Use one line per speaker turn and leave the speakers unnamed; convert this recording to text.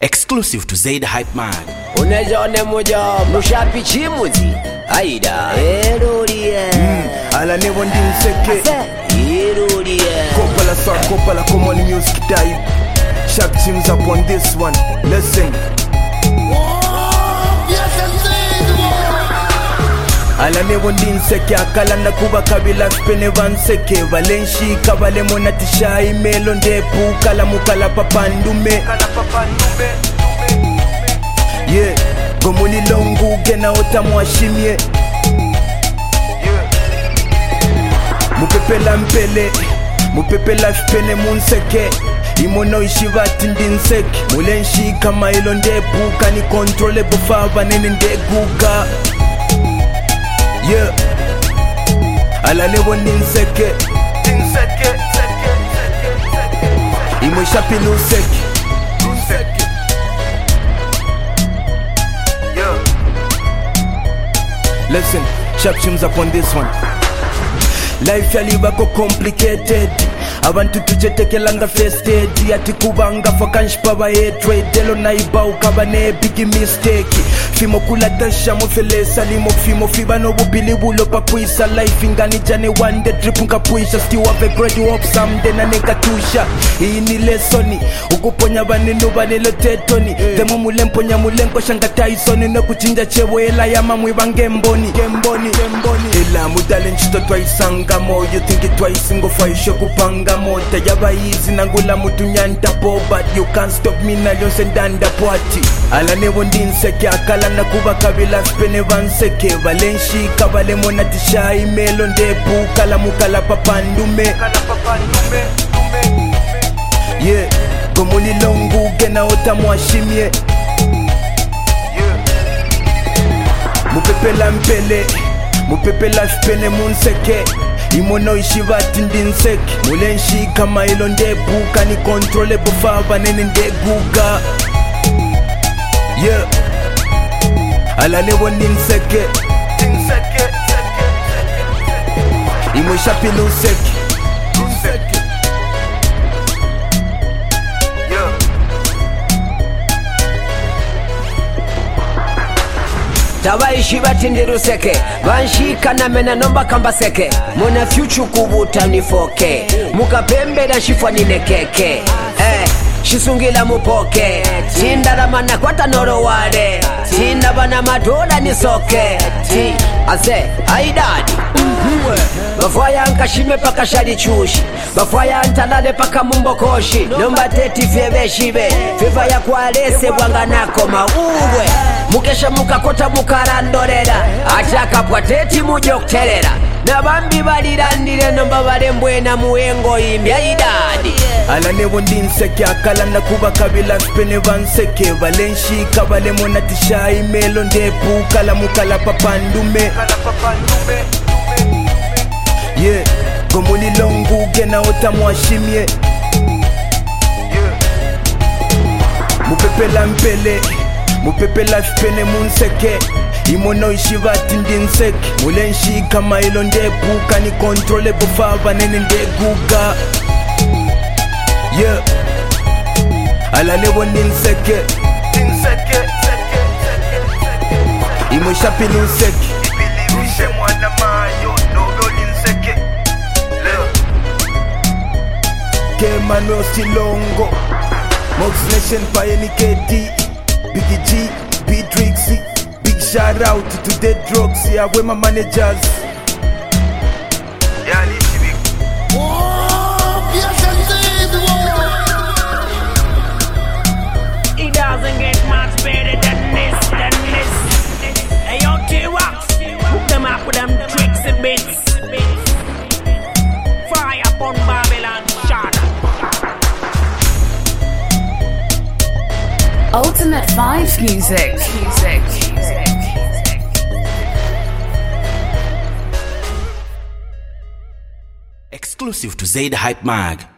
Exclusive to Zaid Hype Mag.
Unajone moja mushapi chimuzi Aida Erulie
Ala ne wondi nseke
Erulie
Kopala sa kopala common music type. Sharp tunes up on this one. Listen. Ala ne wondi nseke akala na kuba kabila spene vanseke Valenshi kabale monatisha imelo ndepu kala mukala papandume Yeah, gomuli longu gena otamwashimye Mupepela mpele, mupepela spene munseke Imono ishivati ndinseke Mulenshi kama ilo ndepu kani kontrole bufava nene ndeguga Yeah, ala lewo ninseke Imo shapi luseke Listen, sharp tunes up on this one. Life yalibako complicated. Abantu tuchetekelanga fested. Ati kubanga fakanshpa ba hatred. Delo naiba ukaba ne big mistake. Fimo kula tasha mo fele salimo fimo fiba no bubili bulo papuisa. Life ingani jane one day trip nkapuisha. Still have a great hope someday na nekatusha. Hii ni lesoni ukuponya baninu banilo tetoni. Demo mulemponya mulenko shanga Tyson. No kuchinja chewe ela yama mwibange mboni. Ela mudale nchito twaisanga mo. You think it twice ngo faisho kupanga mo. Tayaba easy nangula mutu nyanta po. But you can't stop me na yonse ndanda poati. Ala ne wondi nseke akala na kuba kabila spene vanseke Valenshi kabale monatisha imelo ndepu kala mukala papandume Yeah, gomuli longu gena otamwashimye Mupepela mpele, mupepela spene munseke Imono ishivati ndinseke Mulenshi kama ilo ndepu kani kontrole bufava nene ndeguga Yeah, ala lewo ninseke Imo shapi luseke
Tabaishi batindiruseke Vanshika na mena nomba kambaseke Mona future kubuta nifoke Mukapembe na shifwa ninekeke Shisungila mupoke Tindala mana kwata noro wale Tinda bana madola nisoke Ti ase haidadi Bafwaya nkashime paka shadi chushi Bafwaya ntalale paka mumbokoshi Nomba teti febe shibe Fiva ya kualese wanga nako mauwe Mukesha mukakota mukarandorera Achaka pwa teti mujokterera Nabambi balirandire nomba balembwena muengo imbya idadi
Ala ne wondi nseke akala na kuba kabila spene vanseke Valenshi kabale monatisha imelo ndepu kala mukala papandume Yeah, gomuli longu gena otamwashimye Mupepela mpele, mupepela spene munseke Imono ishivati ndinseke Mulenshi kama ilo ndepu kani kontrole bufava nene ndeguga Yeah, ala lewo ninseke Imo shapi luseke Kemano Silongo Mox Nation Payeni KD Biggie G, B-Trixie. Big shout out to the drugs, yeah, where my managers.
It doesn't get much better than this. Hey, yo, T-Wax, hook them up with them tricks and bits. Fire upon Babylon, shut up.
Ultimate Vibes Music.
Exclusive to Zaid Hype Mag.